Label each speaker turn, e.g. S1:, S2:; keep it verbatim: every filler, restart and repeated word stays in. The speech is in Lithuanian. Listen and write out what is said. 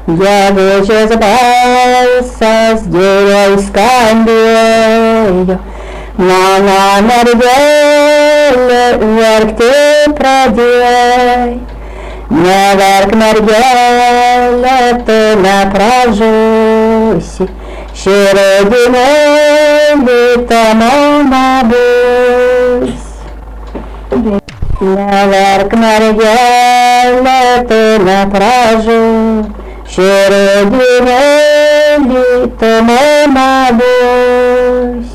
S1: Gegužės balsas geriau skambėjo, mano mergelė verkti pradėjo. Neverk mergelė, tu nepražūsi, širdinėlį tamo nebus. Neverk mergelė, tu nepražūsi, širdinėlį tamo nebus.